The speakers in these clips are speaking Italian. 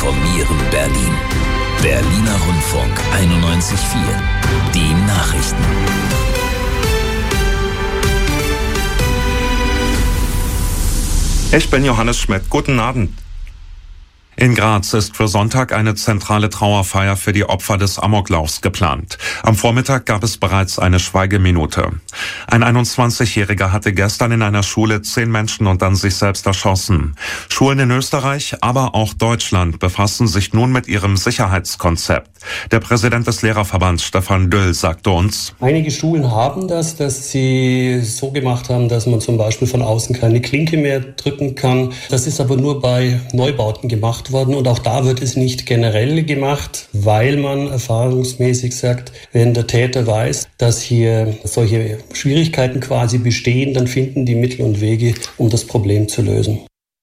informieren Berlin. Berliner Rundfunk 91.4. Die Nachrichten. Ich bin Johannes Schmidt. Guten Abend. In Graz ist für Sonntag eine zentrale Trauerfeier für die Opfer des Amoklaufs geplant. Am Vormittag gab es bereits eine Schweigeminute. Ein 21-Jähriger hatte gestern in einer Schule 10 Menschen und dann sich selbst erschossen. Schulen in Österreich, aber auch Deutschland befassen sich nun mit ihrem Sicherheitskonzept. Der Präsident des Lehrerverbands, Stefan Düll, sagte uns: Einige Schulen haben das, dass sie so gemacht haben, dass man zum Beispiel von außen keine Klinke mehr drücken kann. Das ist aber nur bei Neubauten gemacht worden und auch da wird es nicht generell gemacht, weil man erfahrungsmäßig sagt, wenn der Täter weiß, dass hier solche Schwierigkeiten quasi bestehen, dann finden die Mittel und Wege, um das Problem zu lösen.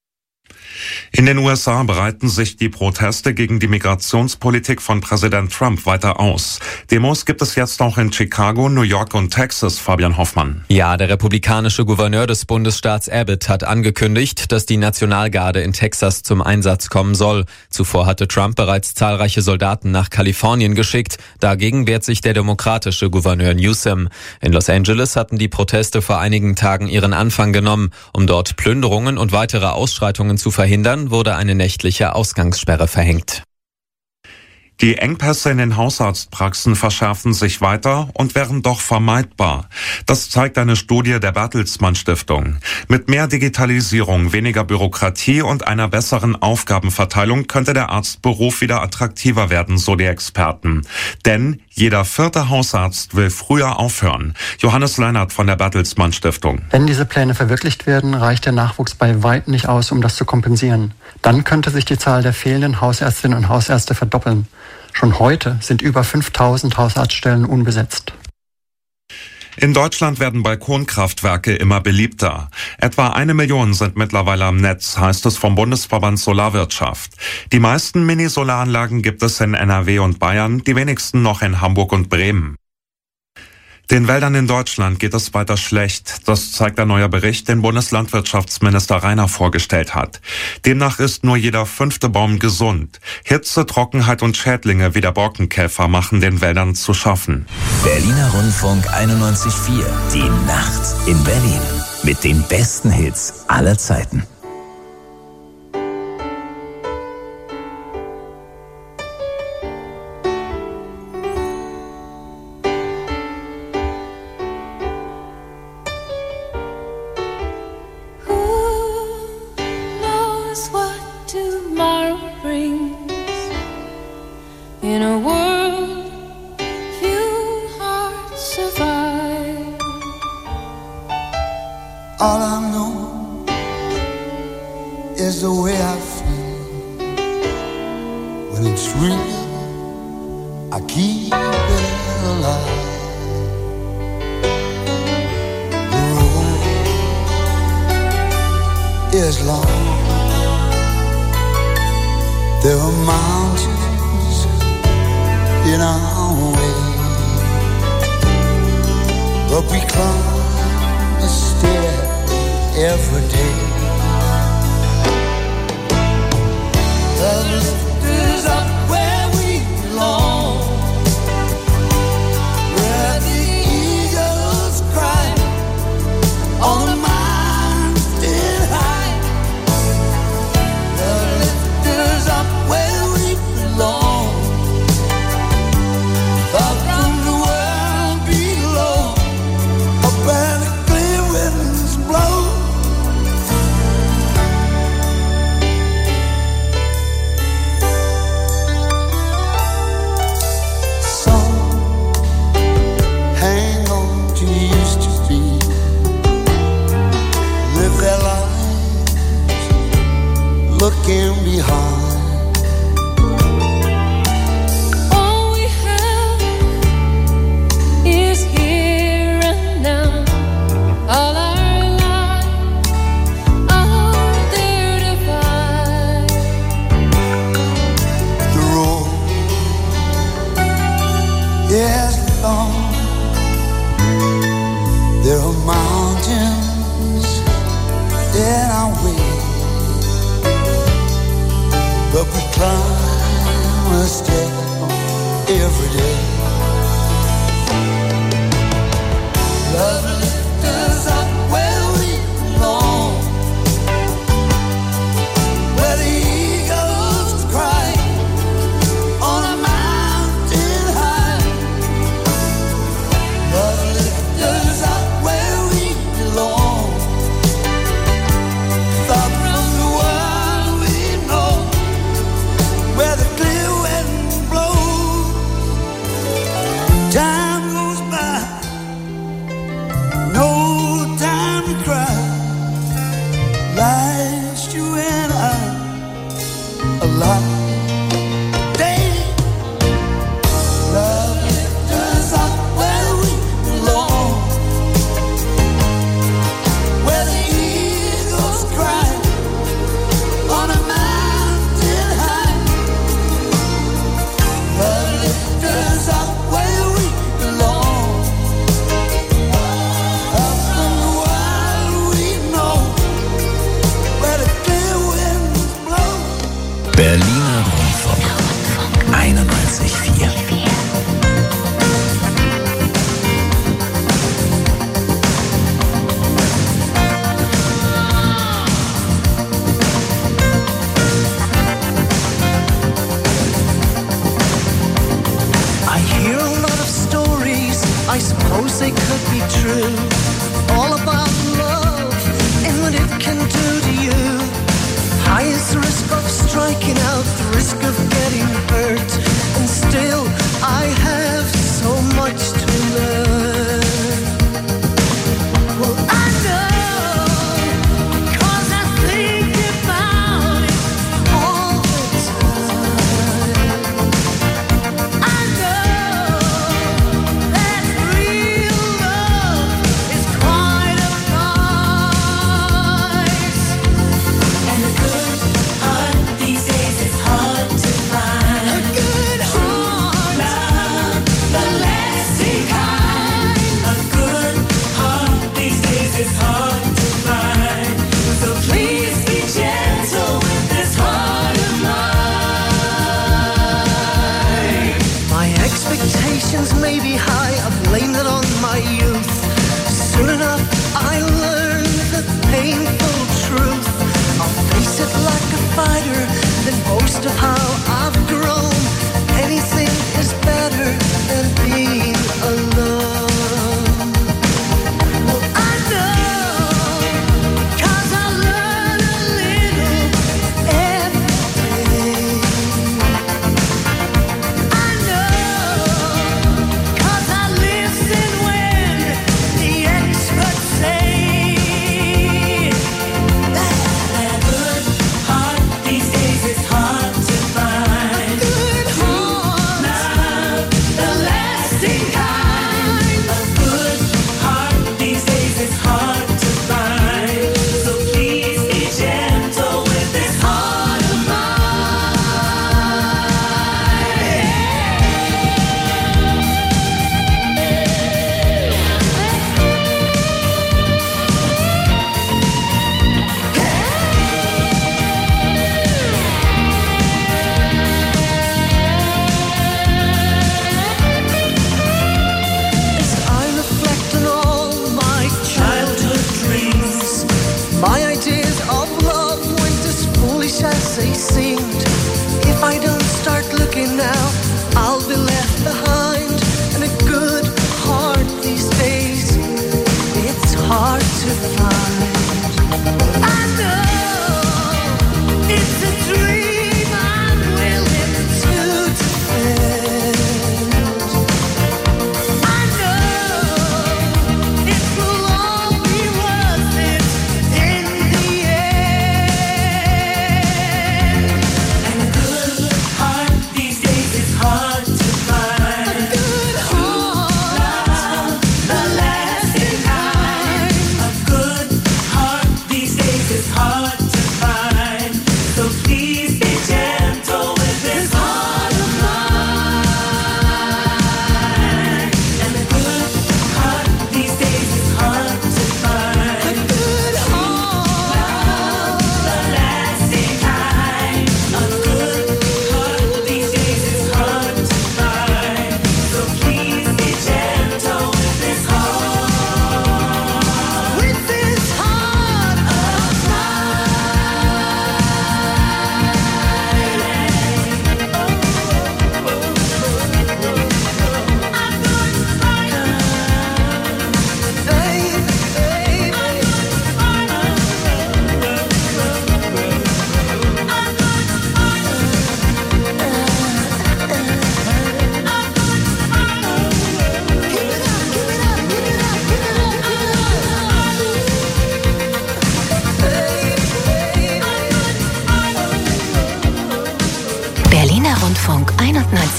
In den USA breiten sich die Proteste gegen die Migrationspolitik von Präsident Trump weiter aus. Demos gibt es jetzt auch in Chicago, New York und Texas, Fabian Hoffmann. Ja, der republikanische Gouverneur des Bundesstaats Abbott hat angekündigt, dass die Nationalgarde in Texas zum Einsatz kommen soll. Zuvor hatte Trump bereits zahlreiche Soldaten nach Kalifornien geschickt. Dagegen wehrt sich der demokratische Gouverneur Newsom. In Los Angeles hatten die Proteste vor einigen Tagen ihren Anfang genommen. Um dort Plünderungen und weitere Ausschreitungen zu verhindern, wurde eine nächtliche Ausgangssperre verhängt. Die Engpässe in den Hausarztpraxen verschärfen sich weiter und wären doch vermeidbar. Das zeigt eine Studie der Bertelsmann Stiftung. Mit mehr Digitalisierung, weniger Bürokratie und einer besseren Aufgabenverteilung könnte der Arztberuf wieder attraktiver werden, so die Experten. Denn jeder 4. Hausarzt will früher aufhören. Johannes Leinert von der Bertelsmann Stiftung. Wenn diese Pläne verwirklicht werden, reicht der Nachwuchs bei weitem nicht aus, um das zu kompensieren. Dann könnte sich die Zahl der fehlenden Hausärztinnen und Hausärzte verdoppeln. Schon heute sind über 5000 Hausarztstellen unbesetzt. In Deutschland werden Balkonkraftwerke immer beliebter. Etwa 1 Million sind mittlerweile am Netz, heißt es vom Bundesverband Solarwirtschaft. Die meisten Mini-Solaranlagen gibt es in NRW und Bayern, die wenigsten noch in Hamburg und Bremen. Den Wäldern in Deutschland geht es weiter schlecht. Das zeigt ein neuer Bericht, den Bundeslandwirtschaftsminister Rainer vorgestellt hat. Demnach ist nur jeder 5. Baum gesund. Hitze, Trockenheit und Schädlinge wie der Borkenkäfer machen den Wäldern zu schaffen. Berliner Rundfunk 91.4. Die Nacht in Berlin. Mit den besten Hits aller Zeiten. All I know is the way I feel. When it's real, I keep it alive. The road is long. There are mountains in our way, but we climb a stair every day. The lift is up where we belong, where the eagles cry on the mountain high. The lift is up where we belong, up from the world below, up where the clear winds blow. Looking behind, all we have is here and now. All our lives are there to find. The road is long. There are mountains in our way, but we climb a step every day. Love lifts us up where we belong, where the eagles cry on a mountain high. Love lifts us up where we belong, far from the world we know, where the clear wind blows. Time goes by, no time to cry. Life's you and I alive. Day, love lifts us up where we belong, where the eagles cry on a mountain high. Love lifts us up where we belong, up from the wild we know, where the clear winds blow. Berliner Rundfunk 91,4. I hear a lot of stories, I suppose they could be true, all about love and what it can do to you. Highest risk of striking out, the risk of getting hurt, and still I have so much to learn. Well, I know, 'cause I think about it all the time. I know that real love is quite a price, and a good heart these days is hard to find. A good heart, love, the lasting kind. A good heart these days is hard to find. So please be gentle with this heart of mine. My expectations may be high, I blame it on my youth. Soon enough I learned the painful truth. I'll face it like a fighter, then boast of how I've grown. Anything is better than being alone. Well, I know, 'cause I learn a little every day. I know, 'cause I listen when the experts say that a good heart these days is hard to find.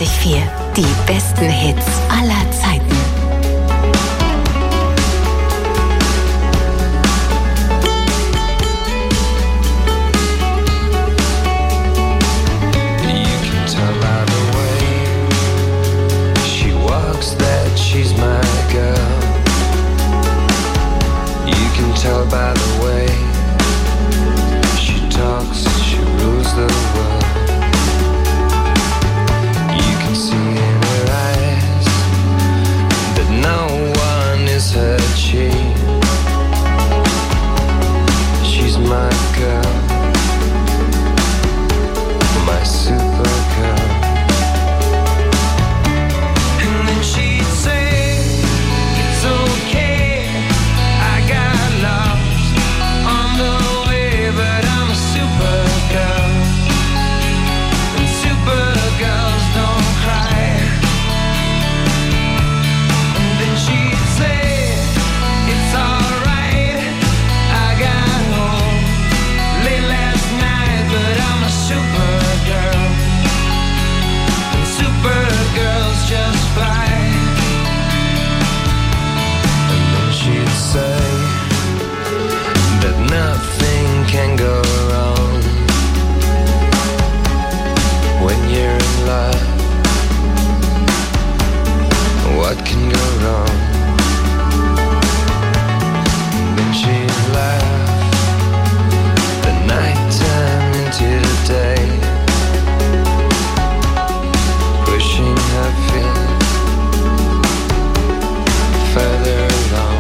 91,4. Die besten Hits aller Zeiten. She's my girl. You can tell by the way she talks, she rules the world. You can see in her eyes that no one is her chief. She's my girl, my super girl. Nothing can go wrong when you're in love. What can go wrong? Then she'd laugh the night time into the day, pushing her feet further along.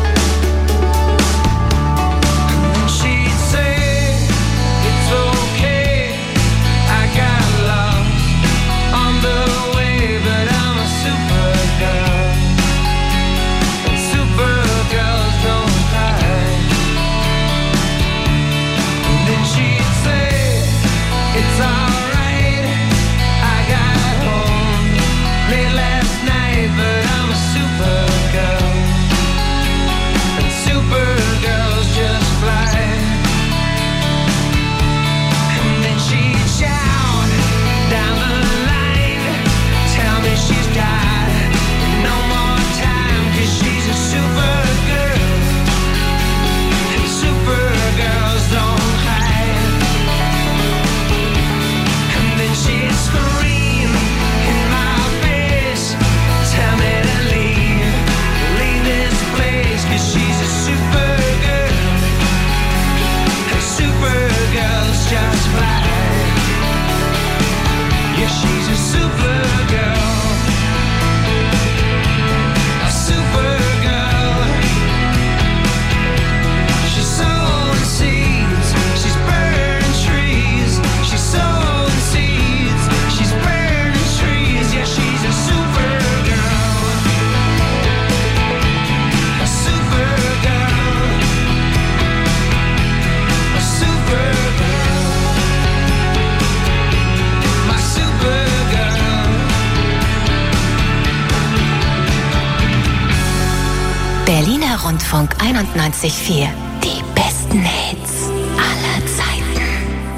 Berliner Rundfunk 91,4. Die besten Hits aller Zeiten.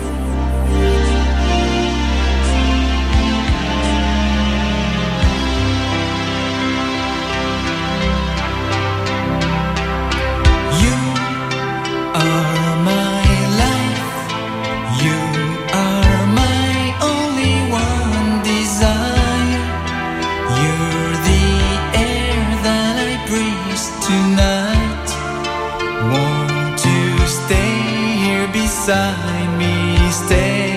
You are my life. You are my only one desire. You're the air that I breathe tonight. Want to stay here beside me, stay.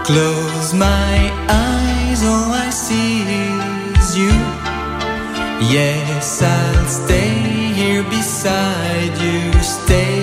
Close my eyes, all I see is you. Yes, I'll stay here beside you, stay.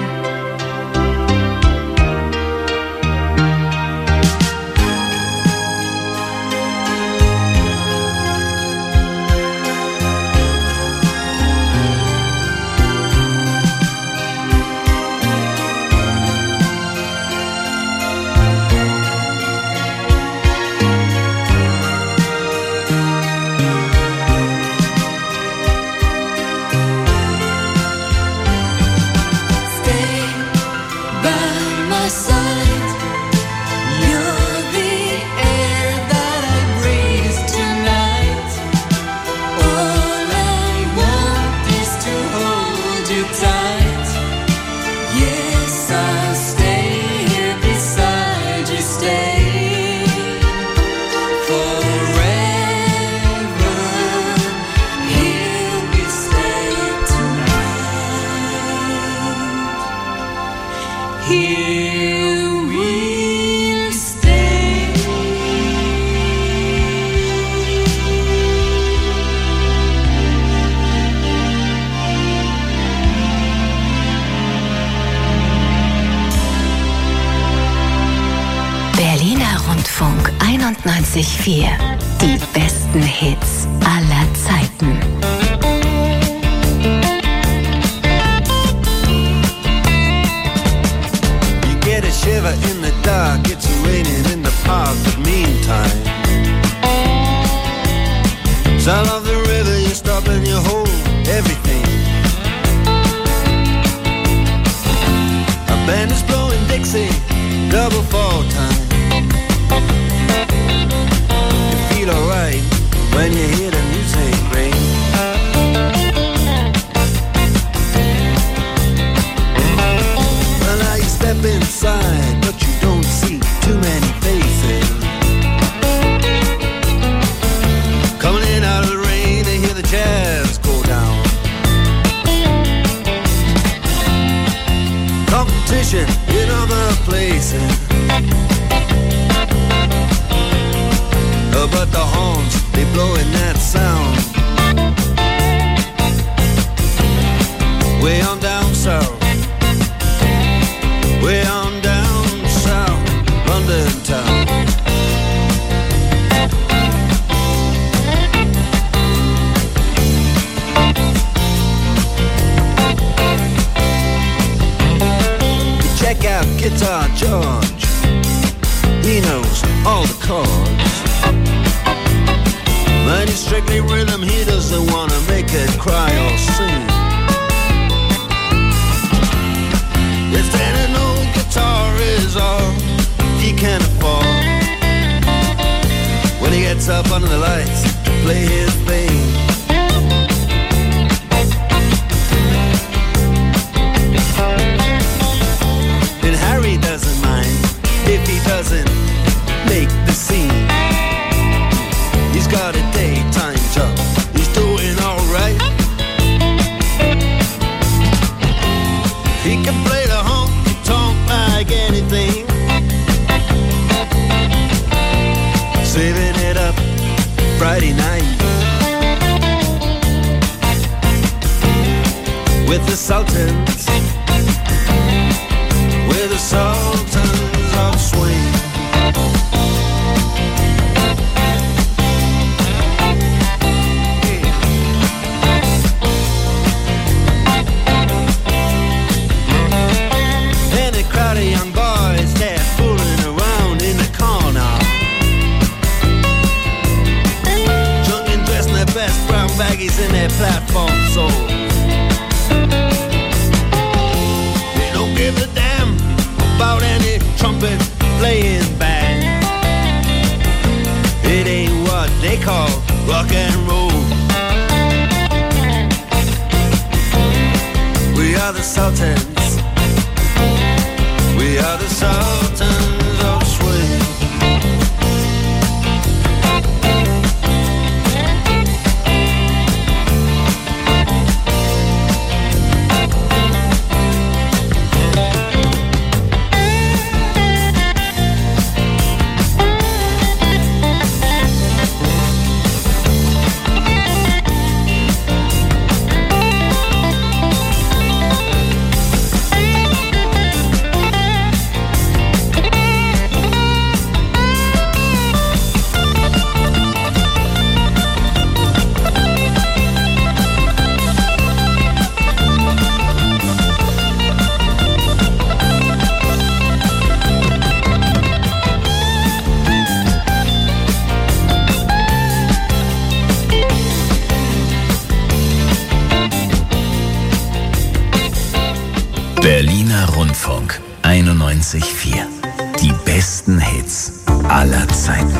Rundfunk 91.4. Die besten Hits aller Zeiten. You get a shiver in the dark, it's raining in the park, but meantime, sound of the river, you stop and you hold everything. A band is blowing Dixie, double fall time. You feel alright when you hear the music ring. Well, now you step inside, but you don't see too many faces. Coming in out of the rain to hear the jazz go down. Competition in other places, but the horns, they blowing that sound. Way on down south, way on down south, London town. You check out Guitar George, he knows all the chords. But he's strictly rhythm, he doesn't want to make it cry or sing. If then an old guitar is all he can afford, when he gets up under the lights to play his thing, then Harry doesn't mind if he doesn't make the scene. He's got a daytime job, he's doing alright. He can play the honky-tonk like anything, saving it up Friday night with the Sultans, with the Sultans of Swing. Young boys, they're fooling around in the corner, drunk and dressed in their best brown baggies in their platform soles. They don't give a damn about any trumpet playing band. It ain't what they call rock and roll. We are the Sultans, we are the Sultans of Swing. Rundfunk 91.4. Die besten Hits aller Zeiten.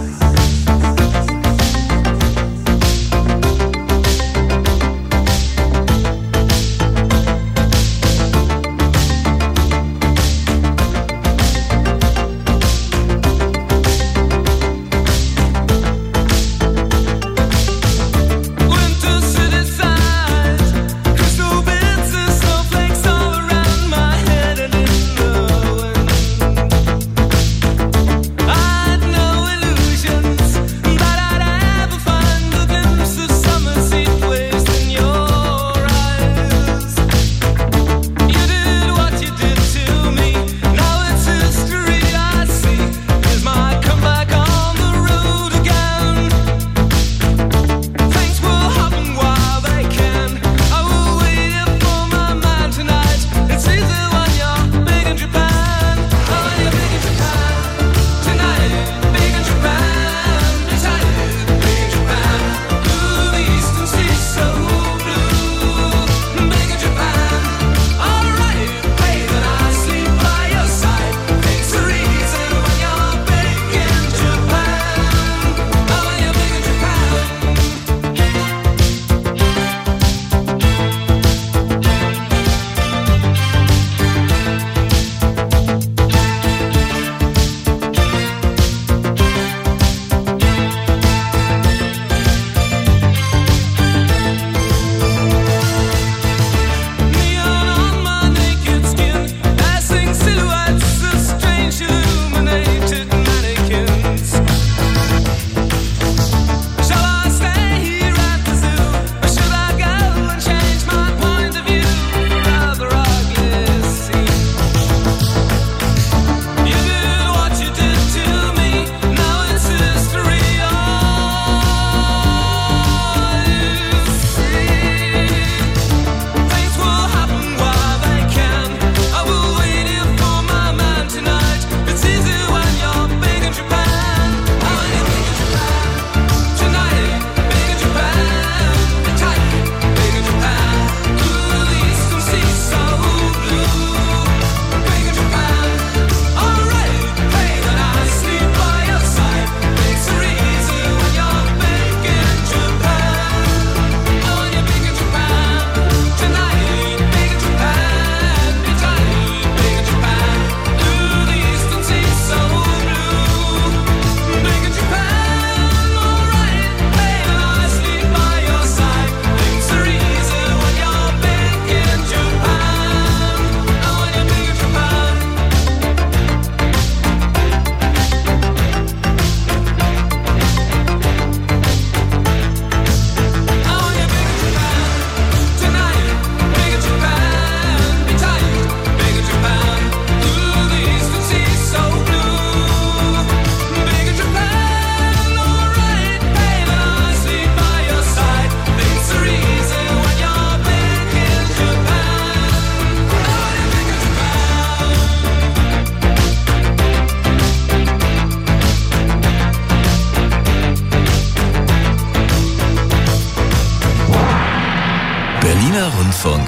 Rundfunk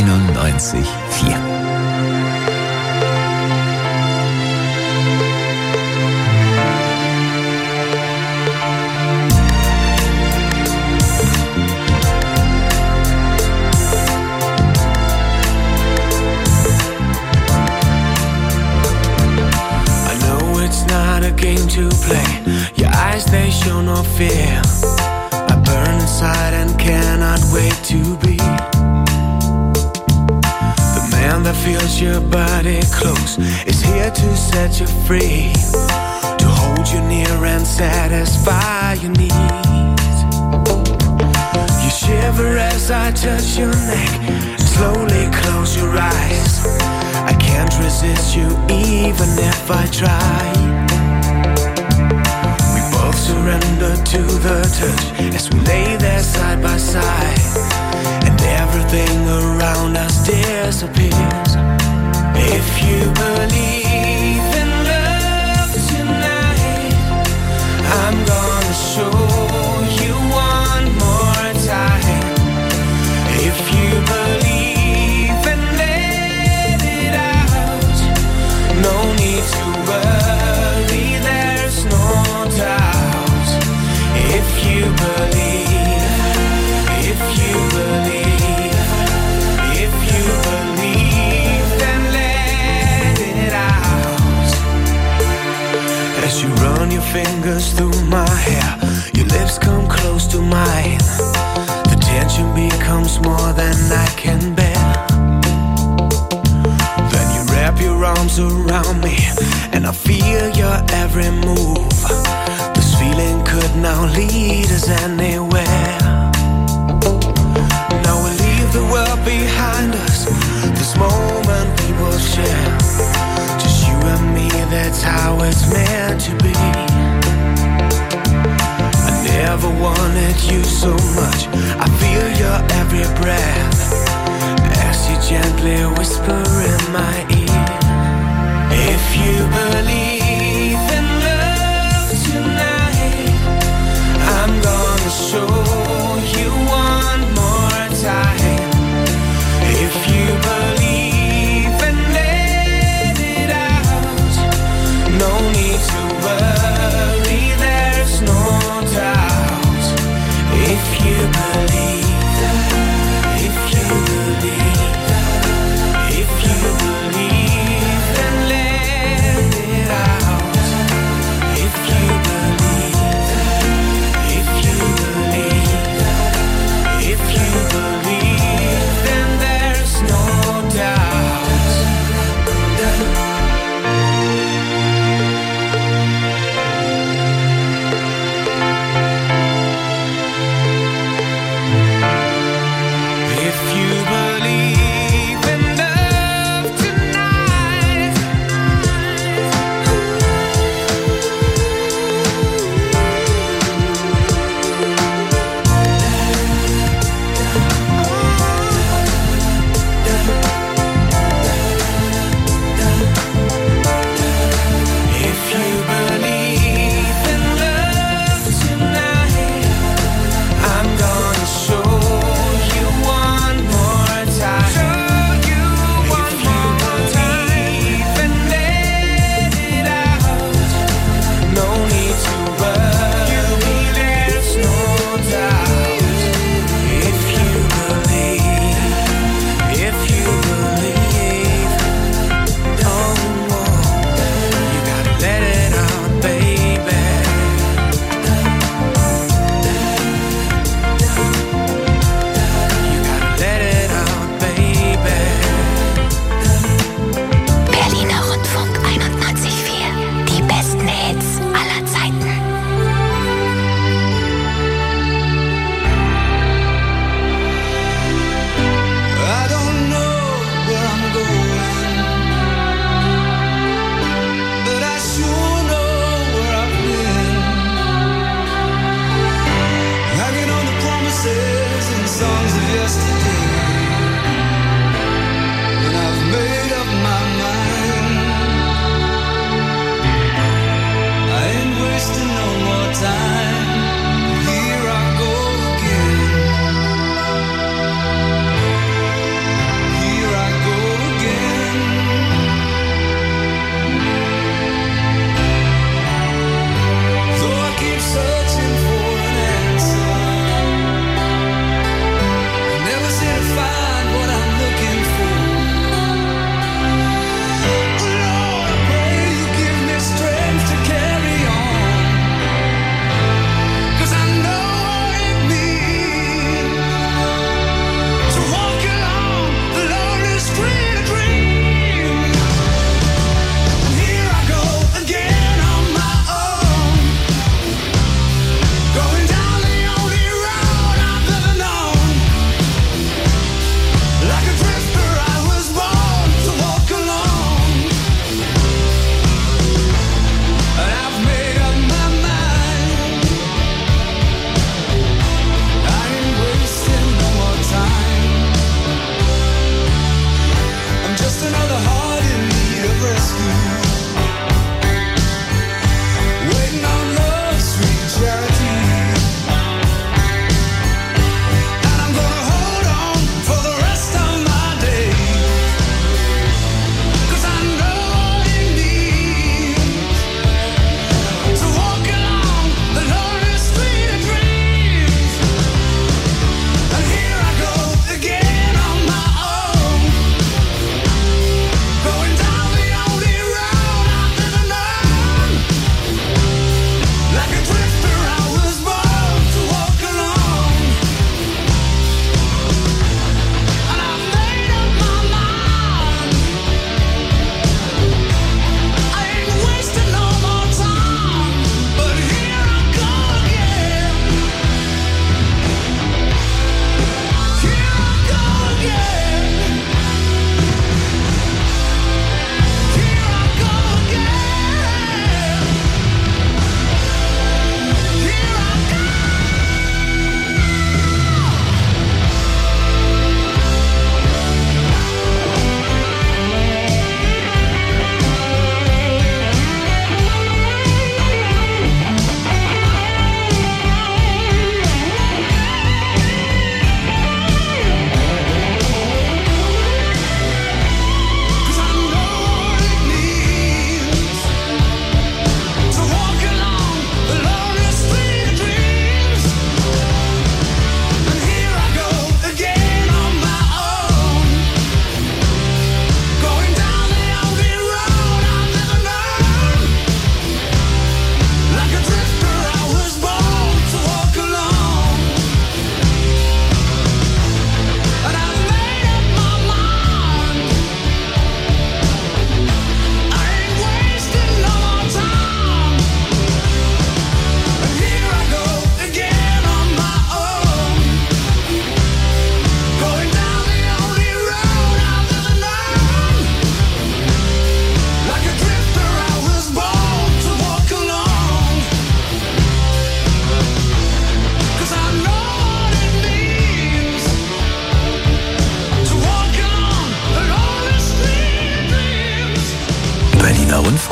91.4. Game to play. Your eyes, they show no fear. I burn inside and cannot wait to be the man that feels your body close, is here to set you free, to hold you near and satisfy your needs. You shiver as I touch your neck, slowly close your eyes. I can't resist you even if I try. Surrender to the touch as we lay there side by side, and everything around us disappears. If you believe in love tonight, I'm gonna show you one more time. If you believe and let it out, need to worry, there's no doubt. If you believe, if you believe, if you believe, then let it out. As you run your fingers through my hair, your lips come close to mine. The tension becomes more than I can bear. Then you wrap your arms around me, and I feel your every move. This feeling could now lead us anywhere. Now we leave the world behind us. This moment we will share. Just you and me, that's how it's meant to be. I never wanted you so much. I feel your every breath as you gently whisper in my ear. If you believe in love tonight, I'm gonna show you one more time. If you believe and let it out, no need to worry, there's no doubt. If you believe, if you believe, if you believe, then let it out.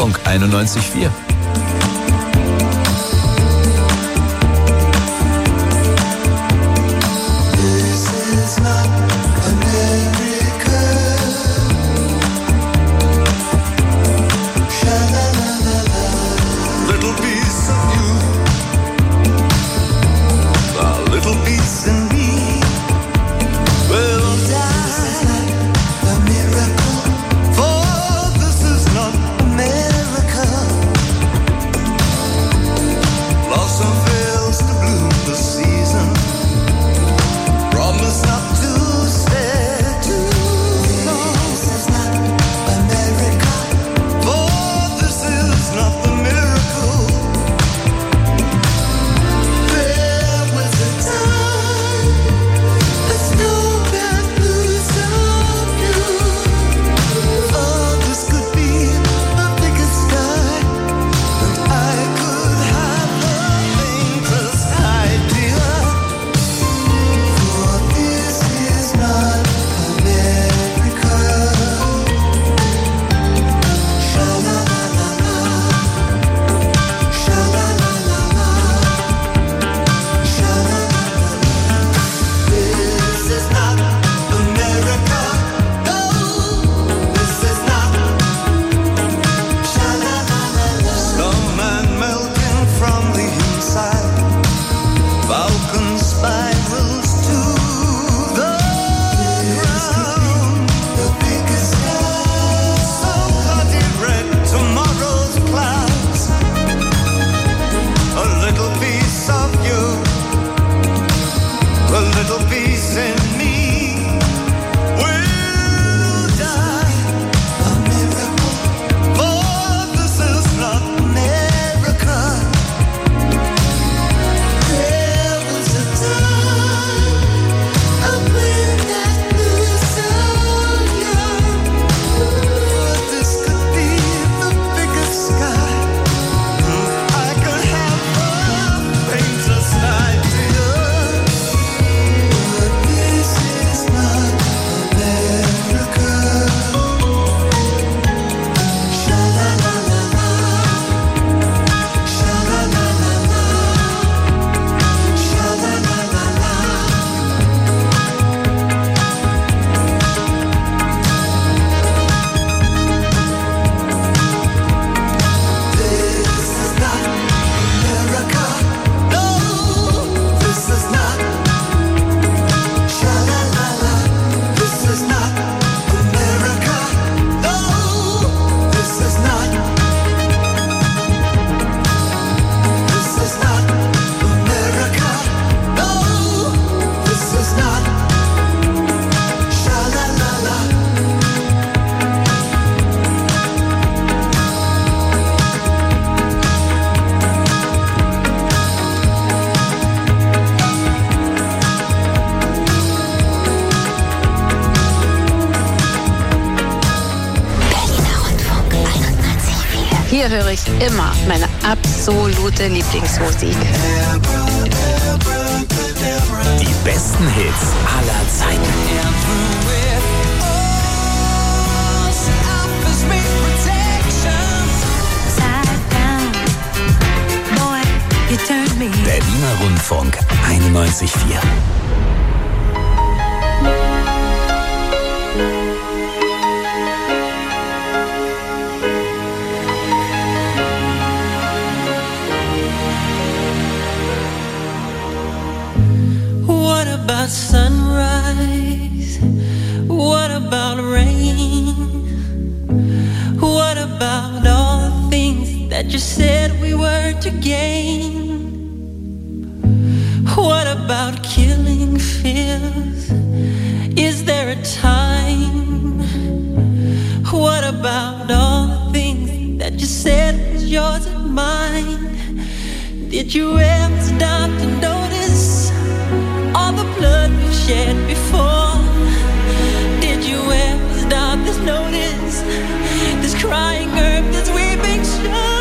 Rundfunk 91.4. Hier höre ich immer meine absolute Lieblingsmusik. Die besten Hits aller Zeiten. Berliner Rundfunk 91.4. What about sunrise? What about rain? What about all the things that you said we were to gain? What about killing fears? Is there a time? What about all the things that you said was yours and mine? Did you ever stop to notice all the blood we've shed before? Did you ever stop to notice this crying earth, this weeping shore?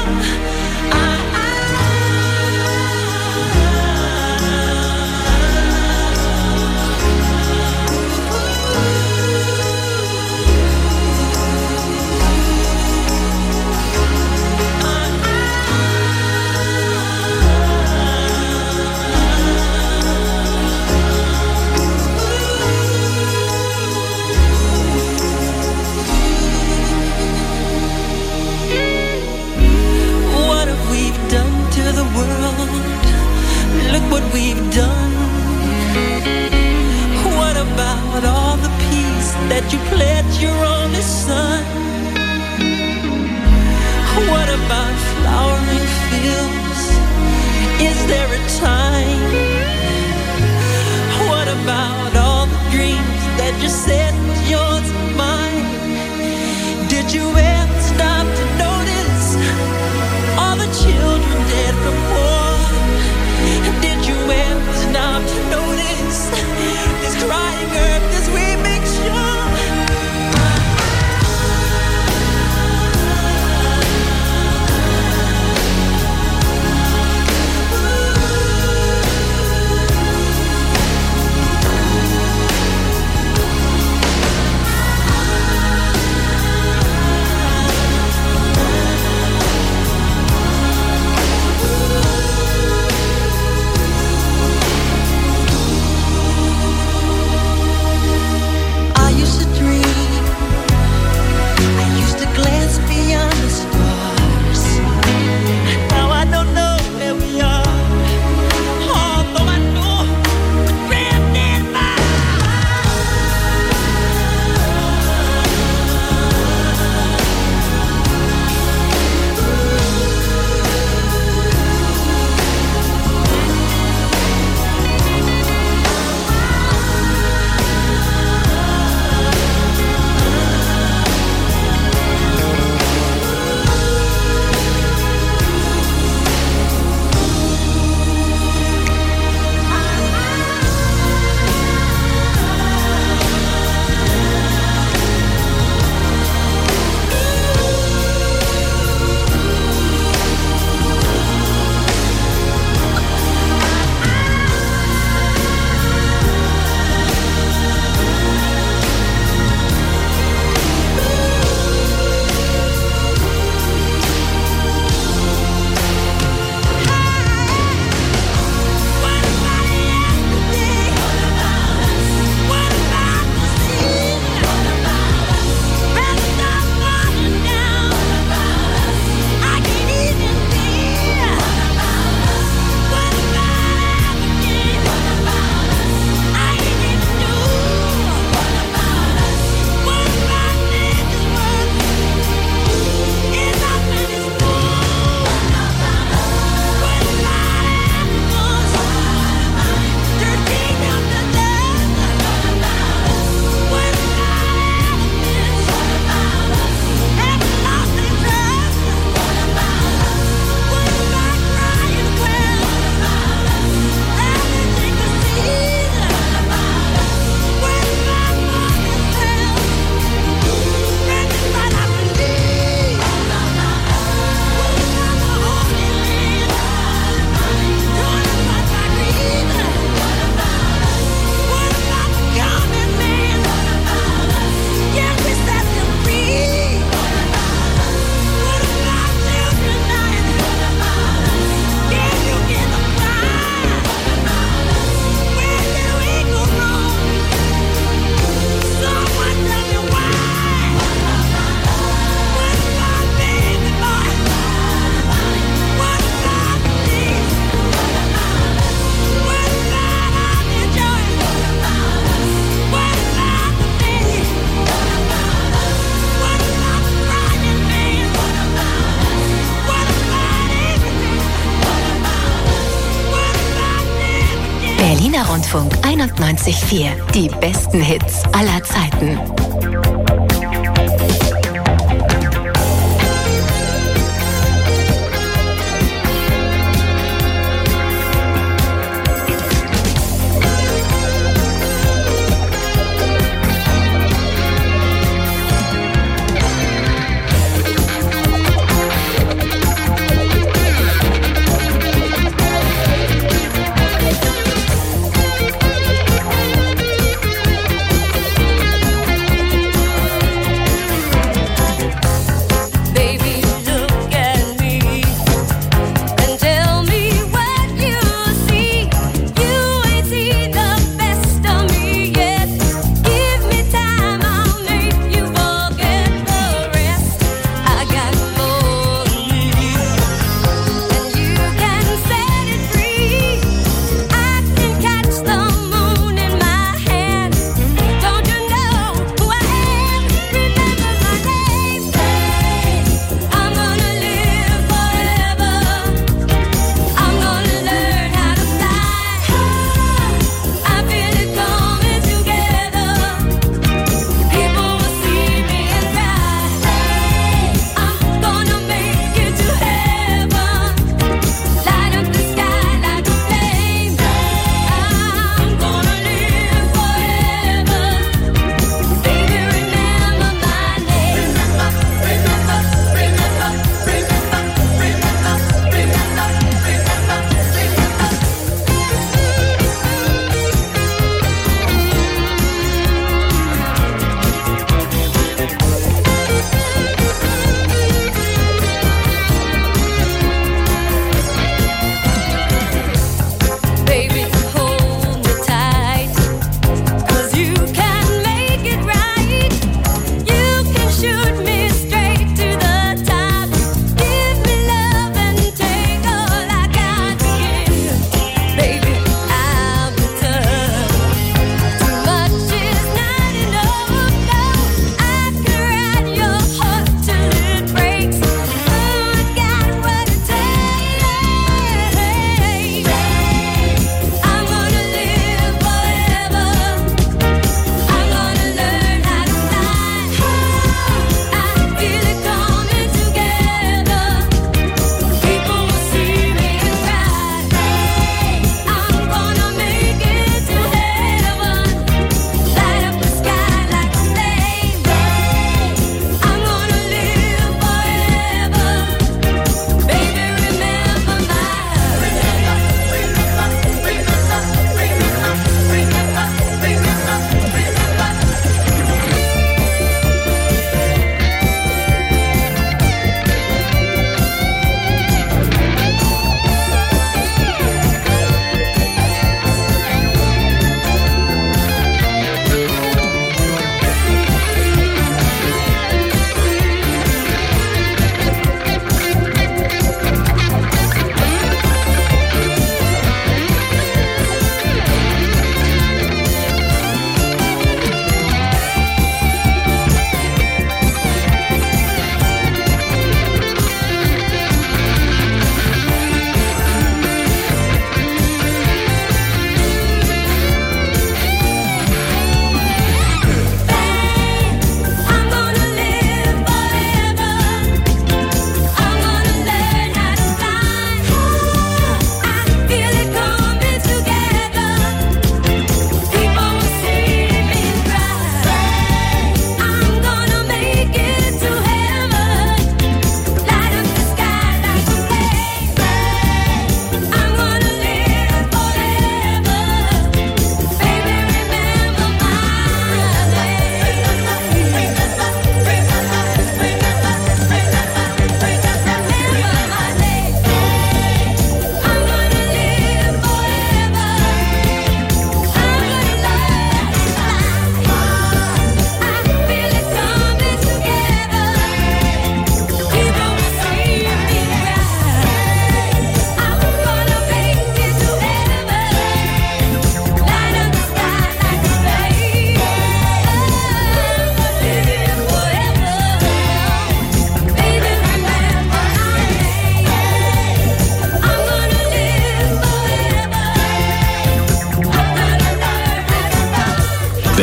what we've done? What about all the peace that you pledged your only son? What about flowering fields? Is there a time? What about all the dreams that you said was yours and mine? Did you ever stop to notice all the children dead from war? Did you ever stop to notice this crying earth, this weeping shore? Berliner Rundfunk 91.4. Die besten Hits aller Zeiten.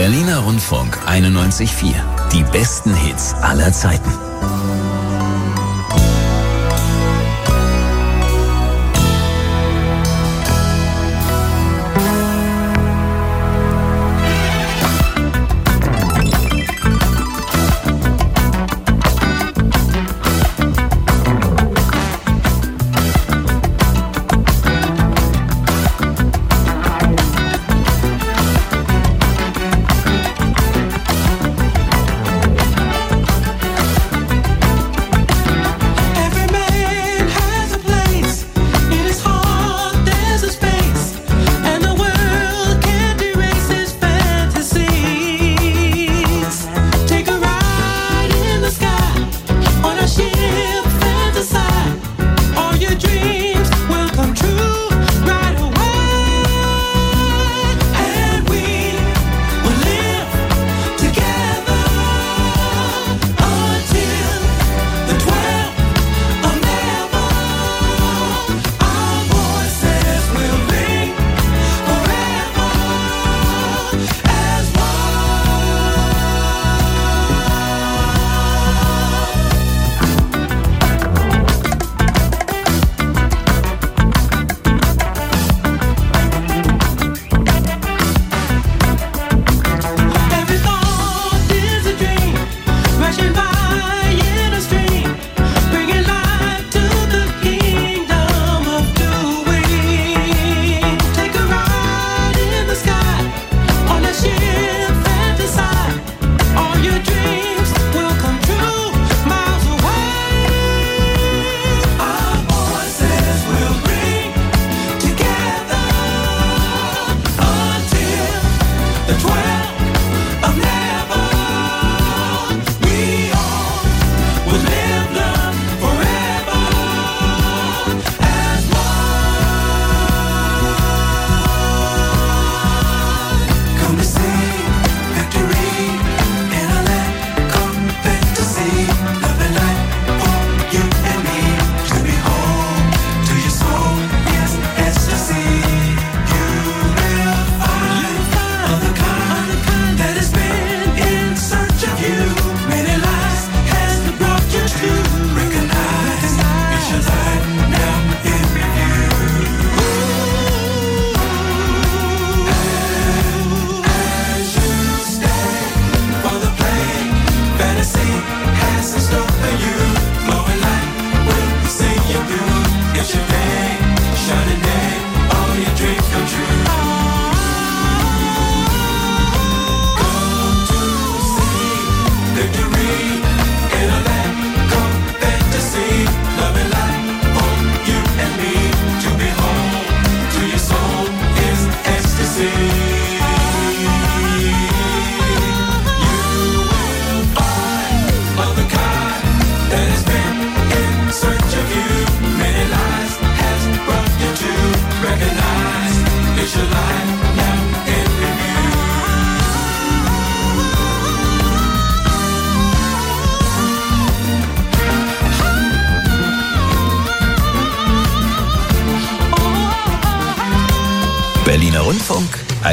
Berliner Rundfunk 91.4. Die besten Hits aller Zeiten. Berliner Rundfunk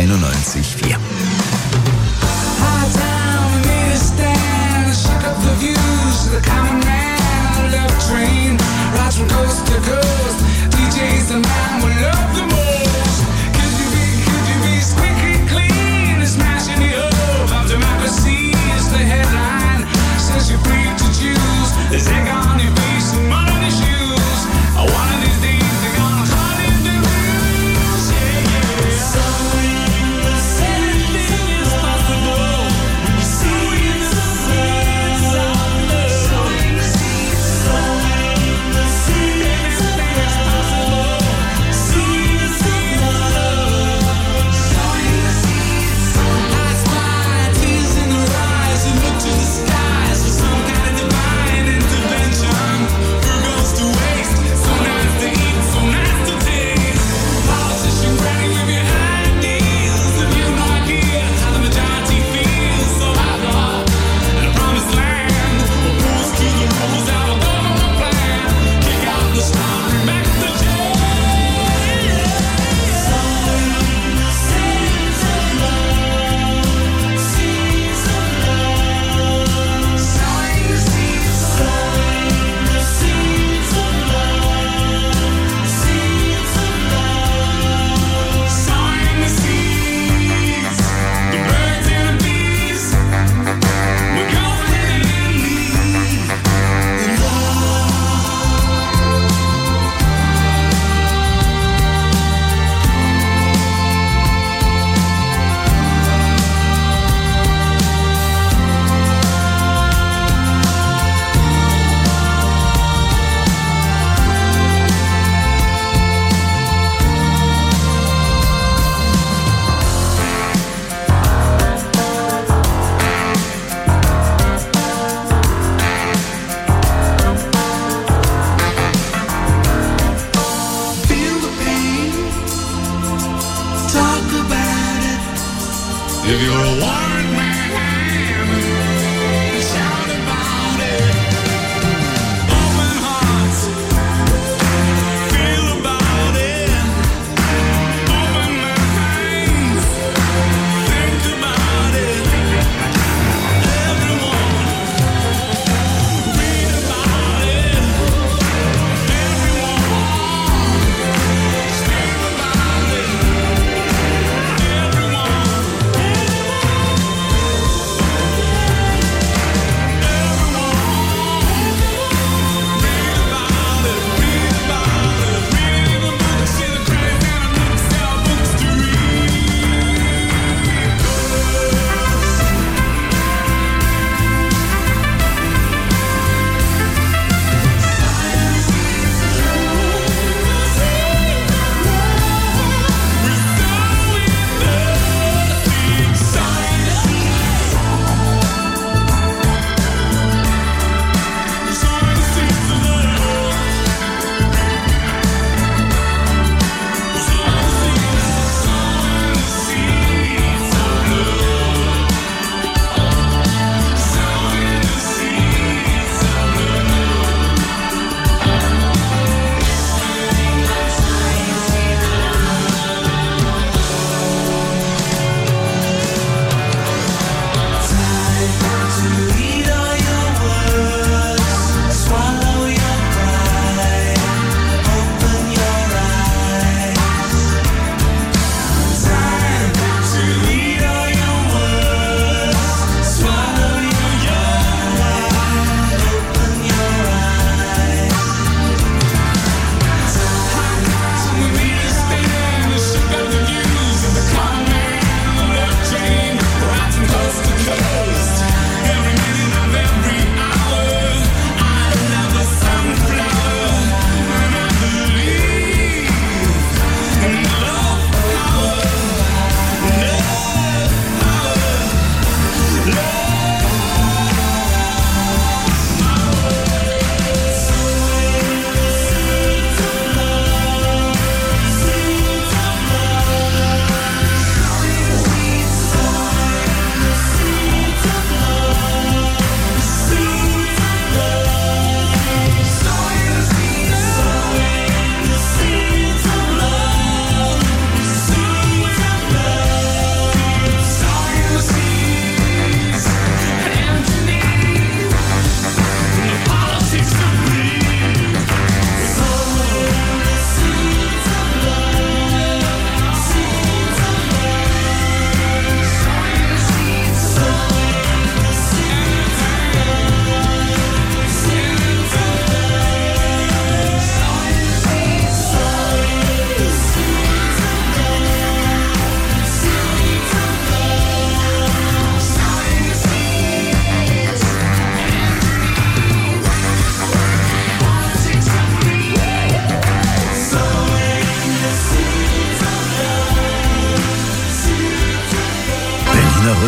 91.4.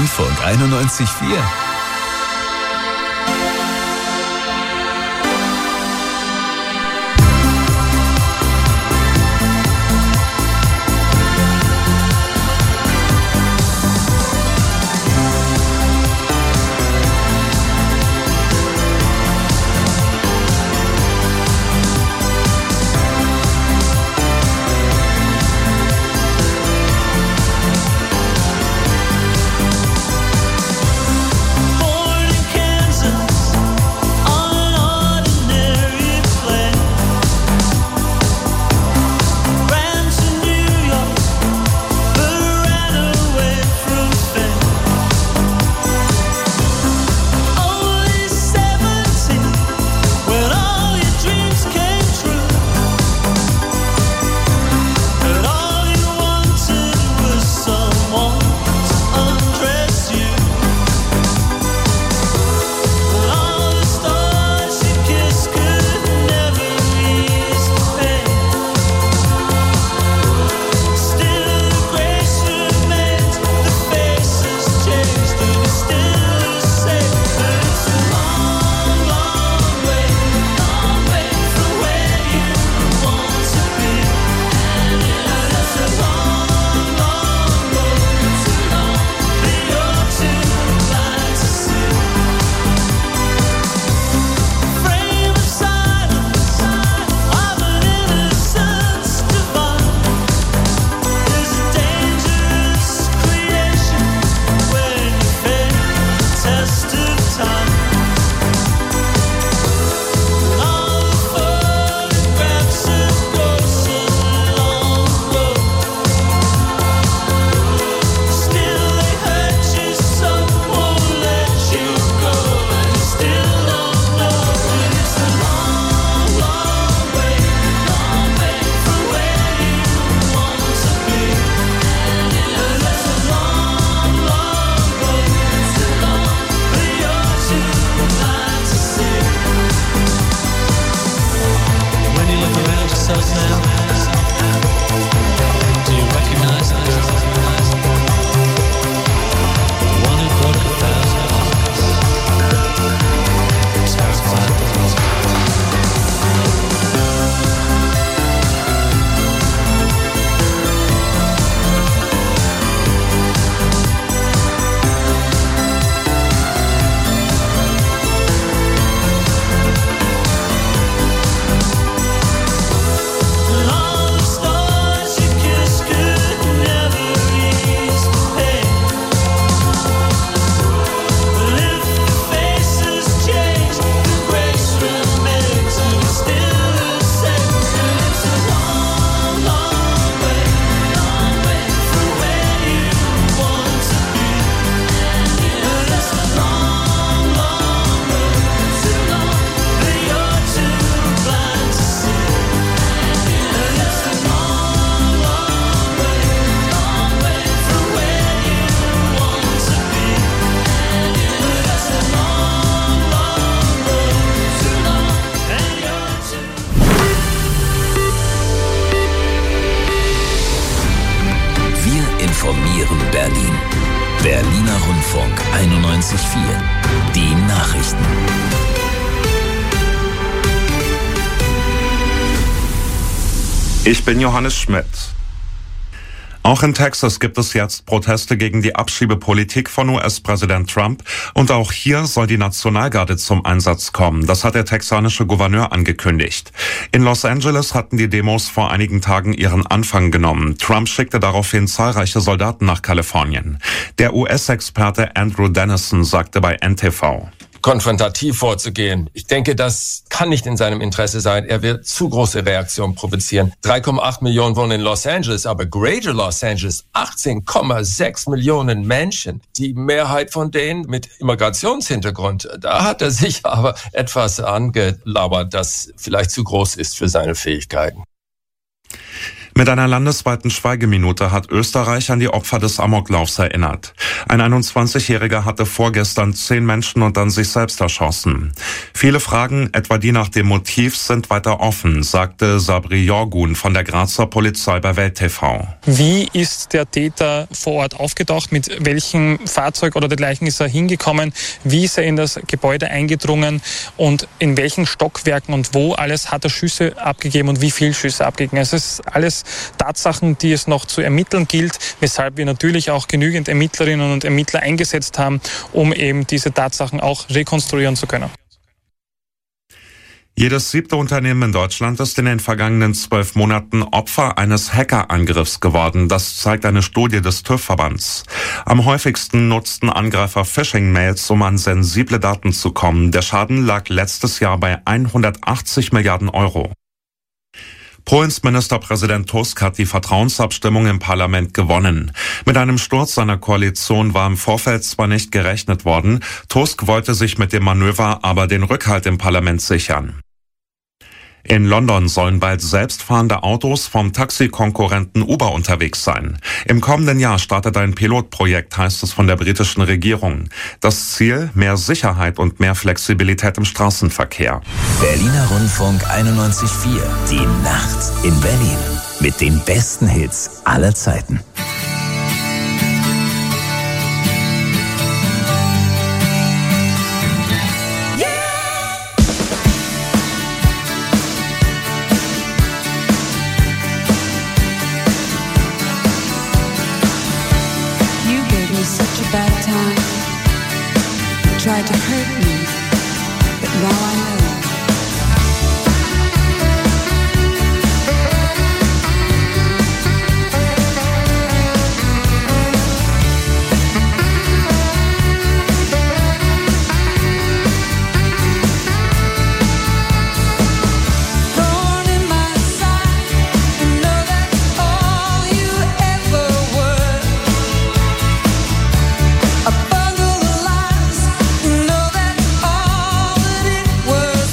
Rundfunk 91.4. Informieren Berlin. Berliner Rundfunk 91.4. Die Nachrichten. Ich bin Johannes Schmidt. Auch in Texas gibt es jetzt Proteste gegen die Abschiebepolitik von US-Präsident Trump und auch hier soll die Nationalgarde zum Einsatz kommen. Das hat der texanische Gouverneur angekündigt. In Los Angeles hatten die Demos vor einigen Tagen ihren Anfang genommen. Trump schickte daraufhin zahlreiche Soldaten nach Kalifornien. Der US-Experte Andrew Dennison sagte bei NTV: konfrontativ vorzugehen. Ich denke, das kann nicht in seinem Interesse sein. Er wird zu große Reaktionen provozieren. 3,8 Millionen wohnen in Los Angeles, aber Greater Los Angeles 18,6 Millionen Menschen. Die Mehrheit von denen mit Immigrationshintergrund. Da hat er sich aber etwas angelabert, das vielleicht zu groß ist für seine Fähigkeiten. Mit einer landesweiten Schweigeminute hat Österreich an die Opfer des Amoklaufs erinnert. Ein 21-Jähriger hatte vorgestern 10 Menschen und dann sich selbst erschossen. Viele Fragen, etwa die nach dem Motiv, sind weiter offen, sagte Sabri Yorgun von der Grazer Polizei bei Welt TV. Wie ist der Täter vor Ort aufgetaucht? Mit welchem Fahrzeug oder dergleichen ist er hingekommen? Wie ist er in das Gebäude eingedrungen? Und in welchen Stockwerken und wo alles hat er Schüsse abgegeben und wie viele Schüsse abgegeben? Also es ist alles Tatsachen, die es noch zu ermitteln gilt, weshalb wir natürlich auch genügend Ermittlerinnen und Ermittler eingesetzt haben, um eben diese Tatsachen auch rekonstruieren zu können. Jedes 7. Unternehmen in Deutschland ist in den vergangenen 12 Monaten Opfer eines Hackerangriffs geworden. Das zeigt eine Studie des TÜV-Verbands. Am häufigsten nutzten Angreifer Phishing-Mails, um an sensible Daten zu kommen. Der Schaden lag letztes Jahr bei 180 Milliarden Euro. Polens Ministerpräsident Tusk hat die Vertrauensabstimmung im Parlament gewonnen. Mit einem Sturz seiner Koalition war im Vorfeld zwar nicht gerechnet worden, Tusk wollte sich mit dem Manöver aber den Rückhalt im Parlament sichern. In London sollen bald selbstfahrende Autos vom Taxikonkurrenten Uber unterwegs sein. Im kommenden Jahr startet ein Pilotprojekt, heißt es von der britischen Regierung. Das Ziel: mehr Sicherheit und mehr Flexibilität im Straßenverkehr. Berliner Rundfunk 91.4. Die Nacht in Berlin. Mit den besten Hits aller Zeiten. Tried to hurt me, but now I know. Thorn in my side, you know that's all you ever were. A bundle of lies, you know that's all that it was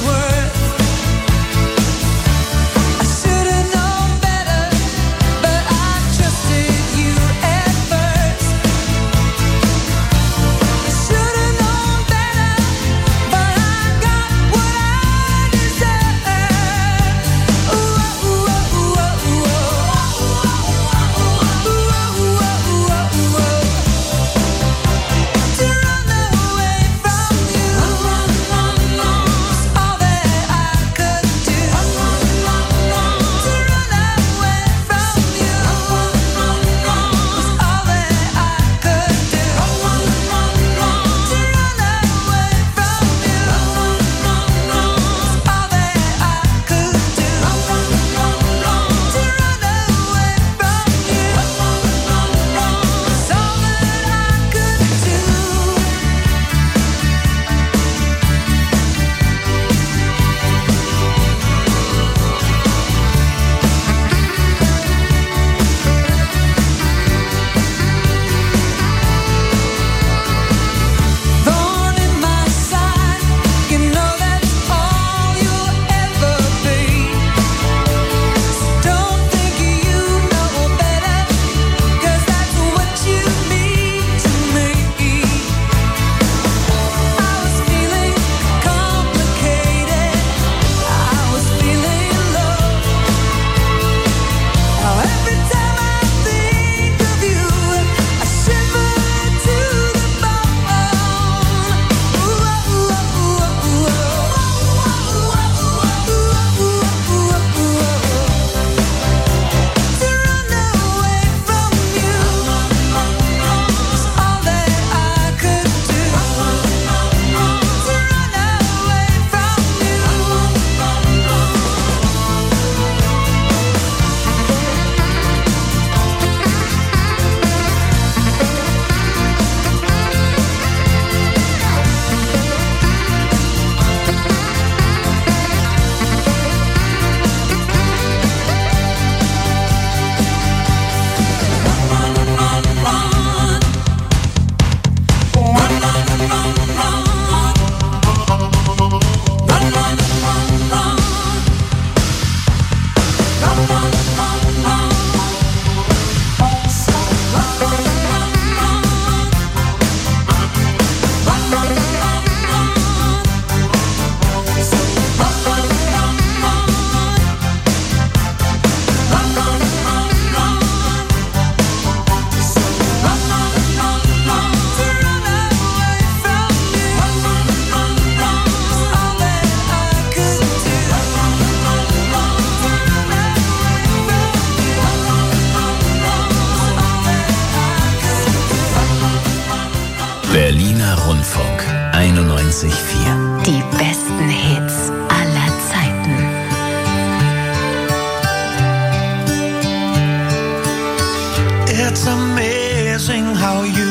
BR Rundfunk 91.4. Die besten Hits aller Zeiten. It's amazing how you